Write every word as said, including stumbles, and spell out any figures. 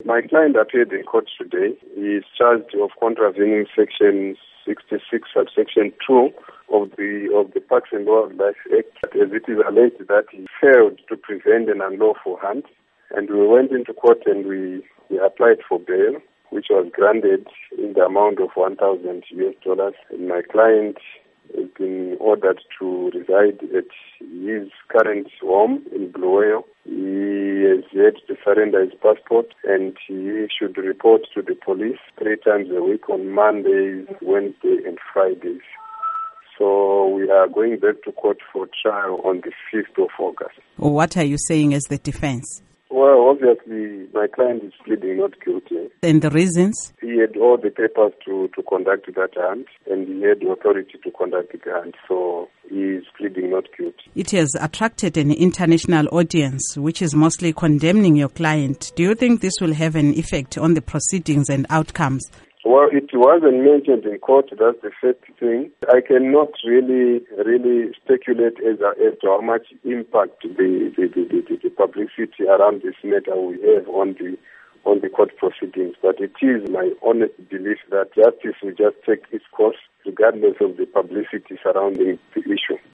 My client appeared in court today. He is charged of contravening Section sixty-six, subsection two of the of the Parks and Wildlife Act, as it is alleged that he failed to prevent an unlawful hunt. And we went into court and we, we applied for bail, which was granted in the amount of one thousand U S dollars. And my client has been ordered to reside at his current home in Blue Whale. He has yet to surrender his passport, and he should report to the police three times a week on Mondays, Wednesdays, and Fridays. So we are going back to court for trial on the fifth of August. What are you saying as the defense? Well, obviously, my client is pleading not guilty. And the reasons? He had all the papers to, to conduct that hunt, and he had the authority to conduct the hunt, so he is pleading not guilty. It has attracted an international audience, which is mostly condemning your client. Do you think this will have an effect on the proceedings and outcomes? Well, it wasn't mentioned in court, that's the first thing. I cannot really really speculate as, as to how much impact the, the, the, the, the publicity around this matter will have on the on the court proceedings. But it is my honest belief that justice will just take its course regardless of the publicity surrounding the issue.